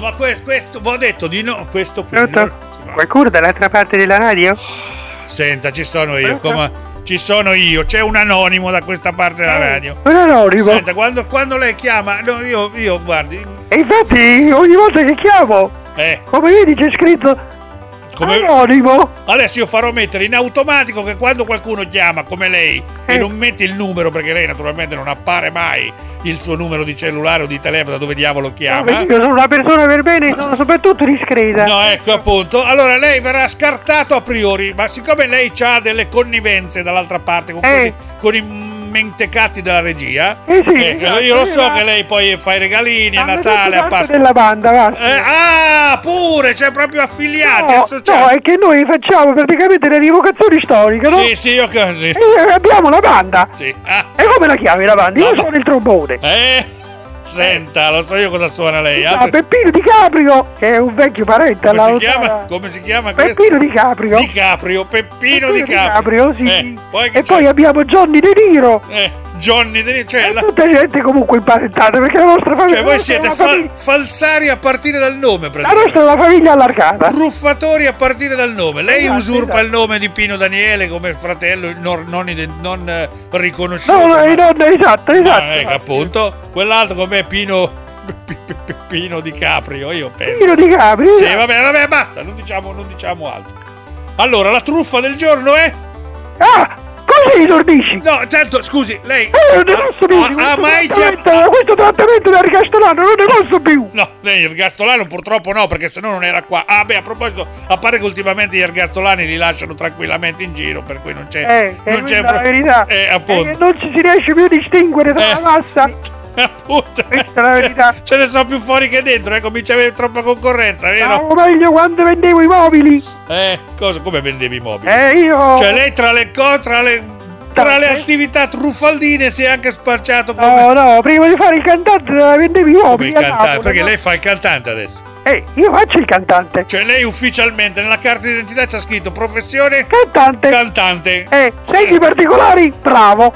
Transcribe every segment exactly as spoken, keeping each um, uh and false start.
ma questo, questo, ho detto di no, questo qui. Pronto? Qualcuno dall'altra parte della radio? Senta, ci sono io, come, ci sono io, c'è un anonimo da questa parte della radio. Un anonimo? Senta, quando, quando lei chiama, no, io, io, guardi. E infatti ogni volta che chiamo, eh. come vedi c'è scritto come... anonimo. Adesso io farò mettere in automatico che quando qualcuno chiama come lei eh. e non mette il numero, perché lei naturalmente non appare mai il suo numero di cellulare o di telefono da dove diavolo chiama. No, io sono una persona per bene, sono soprattutto discreta. No, ecco appunto. Allora lei verrà scartato a priori, ma siccome lei ha delle connivenze dall'altra parte con, eh. quelli, con i mentecatti della regia, eh sì, eh, esatto, io lo so esatto. che lei poi fa i regalini a Hanno Natale, a Pasqua. della banda, va. Eh, ah, pure, c'è proprio affiliati. No, no, è che noi facciamo praticamente le rievocazioni storiche, no? Sì, sì, io così. E abbiamo la banda. Sì. Ah. E come la chiami la banda? Io no, sono il trombone. Eh? Senta, lo so io cosa suona lei. Ah, Peppino Di Caprio, che è un vecchio parente. Come alla si chiama? lontana... Come si chiama Peppino questo? Di Caprio. Di Caprio, Peppino, Peppino Di Caprio. Di Caprio, sì. Eh, poi e poi abbiamo Johnny De Niro. Eh, Johnny De Niro, cioè e la... tutta gente comunque imparentata, perché la nostra famiglia... Cioè voi siete fa- falsari a partire dal nome, la nostra è una famiglia allargata. Truffatori a partire dal nome. Lei esatto, usurpa esatto. il nome di Pino Daniele come fratello non, non, non eh, riconosciuto. No, no, ma... no, esatto, esatto. Ah, ecco, appunto. Quell'altro com'è Pino... Pino Di Caprio, io penso. Pino Di Caprio. Sì, vabbè, vabbè, basta, non diciamo, non diciamo altro. Allora, la truffa del giorno è... Ah, così esordisci? No, certo, scusi, lei... Eh, non ne posso più. Ah, ah, mai già... Questo trattamento da ergastolano non ne posso più. No, lei il ergastolano purtroppo no, perché sennò non era qua. Ah, beh, a proposito, appare che ultimamente gli ergastolani li lasciano tranquillamente in giro, per cui non c'è... Eh, non c'è la pro... verità. Eh, appunto. È che non ci si riesce più a distinguere tra eh. la massa... Appunto, questa è la verità. Ce ne so più fuori che dentro, eh, comincia a avere troppa concorrenza, vero? Stavo meglio quando vendevo i mobili. Eh, cosa? Come vendevi i mobili? Eh, io... Cioè lei tra le co- tra le... tra le attività truffaldine si è anche spacciato come... No, no, prima di fare il cantante vendevi i mobili. Come il cantante, Napoli, perché no? lei fa il cantante adesso. Eh, io faccio il cantante. Cioè lei ufficialmente nella carta d'identità c'ha scritto professione... Cantante. Cantante. Eh, segni particolari? Bravo.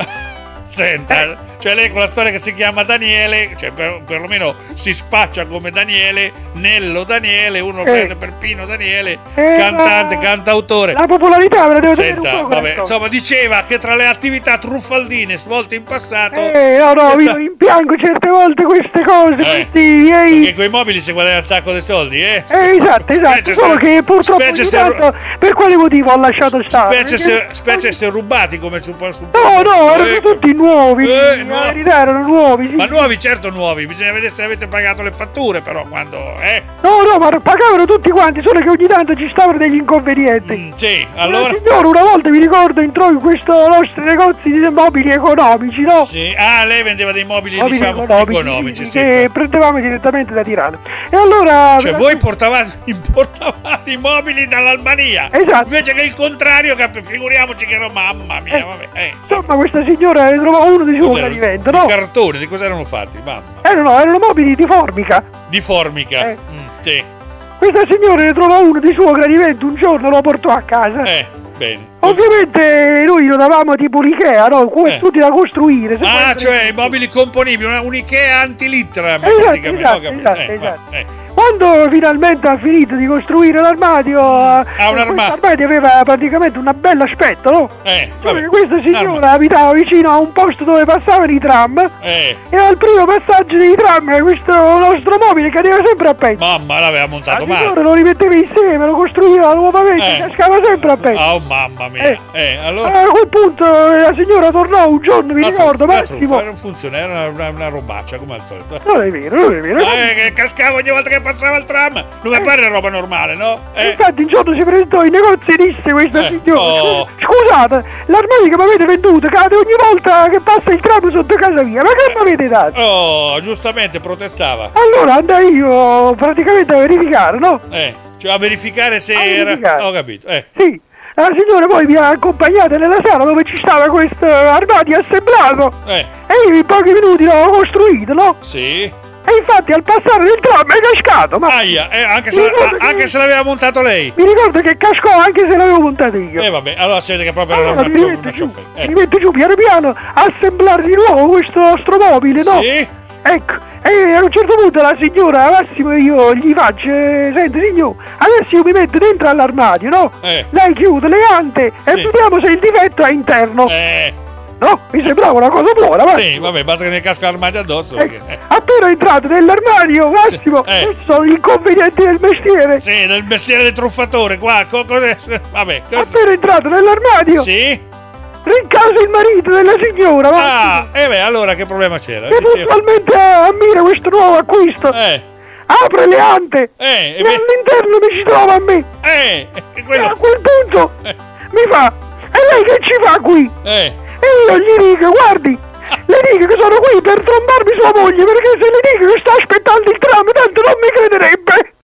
Senta... Eh. Cioè lei con la storia che si chiama Daniele, cioè per, perlomeno si spaccia come Daniele, Nello Daniele, uno eh. prende per Pino Daniele, eh, cantante, ma... cantautore. La popolarità me la devo Senta, tenere un po'. vabbè, insomma, diceva che tra le attività truffaldine svolte in passato... Eh, no, no, io sta... rimpiango certe volte queste cose, eh, questi miei... Perché con i mobili si guadagna un sacco di soldi, eh? Eh, esatto, esatto, specie solo se... che purtroppo ogni se... tanto, per quale motivo ho lasciato stare? Specie, perché... se, specie se rubati come su... su... No, no, erano eh, tutti nuovi, eh, la no. verità erano nuovi, sì. Ma nuovi, certo nuovi, bisogna vedere se avete pagato le fatture però quando... eh? No, no, ma pagavano tutti quanti, solo che ogni tanto ci stavano degli inconvenienti. Mm, sì, allora... Ma signore, una volta mi ricordo entrò in questo nostro negozio di mobili economici, no? Sì, ah, lei vendeva dei mobili, mobili diciamo, economici, economici, sì, sì. che prendevamo direttamente da Tirana. E allora... Cioè voi portavate, importavate i mobili dall'Albania. Esatto. Invece che il contrario, che figuriamoci che era, mamma mia, Eh, vabbè. Eh. Insomma, questa signora ne trovò uno di suo gradimento, no? Di cartone, di cosa erano fatti, mamma? Erano, erano mobili di formica. Di formica, Eh. mm, sì. Questa signora ne trovò uno di suo gradimento, un giorno lo portò a casa. Eh, bene. Ovviamente noi lo davamo tipo l'Ikea, no? Eh. Tutti da costruire. se Ah, può cioè essere- i mobili componibili, una, un'Ikea antilittra, Esatto, praticamente. esatto, Ho capito. esatto, Eh, esatto. va, eh. Quando finalmente ha finito di costruire l'armadio, Ah, un questo armadio. armadio aveva praticamente un bel aspetto, no? Eh, Solo vabbè. che questa signora Arma- abitava vicino a un posto dove passavano i tram Eh, e al primo passaggio dei tram questo nostro mobile cadeva sempre a pezzi. mamma, l'aveva La montato signora male. lo rimetteva insieme, lo costruiva nuovamente, Eh. cascava sempre a pezzi. Oh, mamma mia. Eh. Eh, allora... Allora, a quel punto eh, la signora tornò un giorno, mi La ricordo, truffa, la Massimo. truffa non funziona, era una, una, una robaccia come al solito. Non è vero, non è vero. Eh, che cascavo ogni volta che passava il tram. Non mi pare roba normale, no? Eh. Infatti un giorno si presentò in negozio e disse questa Eh, signora: oh. "Scusa- Scusate, l'armadio che mi avete venduto cade ogni volta che passa il tram sotto casa mia, ma che mi avete dato?" Oh, giustamente protestava. Allora andai io praticamente a verificare, no? Eh, cioè a verificare se A era... verificare. Ho capito, eh. Sì. La signora poi mi ha accompagnata nella sala dove ci stava questo armadio assemblato Eh, e io in pochi minuti l'ho costruito, no? sì. E infatti al passare del tram è cascato, ma Aia, eh, anche, se, Mi ricordo a- anche che- se l'aveva montato lei. mi ricordo che cascò anche se l'avevo montato io. Eh vabbè, allora si vede che proprio era Allora una, mi cio- rimetto una giù, ciofeca. mi Eh. rimetto giù piano piano, assemblare di nuovo questo nostro mobile, no? Sì? Ecco, E a un certo punto la signora, Massimo, io gli faccio, eh, senti signor, adesso io mi metto dentro all'armadio, no? Eh. Lei chiude le ante e Sì. vediamo se il difetto è interno. Eh, No? Mi sembrava una cosa buona, Massimo. sì, vabbè, basta che mi casca l'armadio addosso. Eh, Perché, eh. appena entrato nell'armadio, Massimo, Eh. questo gli inconvenienti del mestiere. Sì, del mestiere del truffatore, qua, co- co- vabbè. cosa- Appena entrato nell'armadio, Sì? rincasa il marito della signora, Massimo, Ah, e beh, allora che problema c'era? che Dicevo. puntualmente ammira questo nuovo acquisto. Eh, Apre le ante eh, e e beh, all'interno mi ci trova a me. eh, e E a quello, quel punto eh, mi fa, e lei che ci fa qui? eh. E io gli dico, guardi, le dico che sono qui per trombarmi sua moglie, perché se le dico che sto aspettando il tram, tanto non mi crederebbe.